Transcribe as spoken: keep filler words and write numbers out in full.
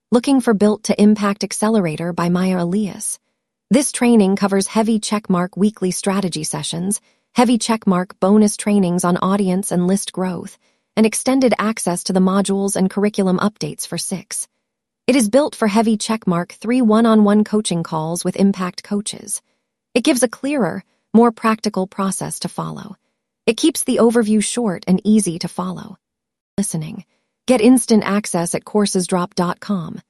Looking for Built to Impact Accelerator by Maya Elias. This training covers heavy checkmark weekly strategy sessions, heavy checkmark bonus trainings on audience and list growth, and extended access to the modules and curriculum updates for six. It is built for heavy checkmark three one-on-one coaching calls with impact coaches. It gives a clearer, more practical process to follow. It keeps the overview short and easy to follow. Listening. Get instant access at coursesdrop dot com.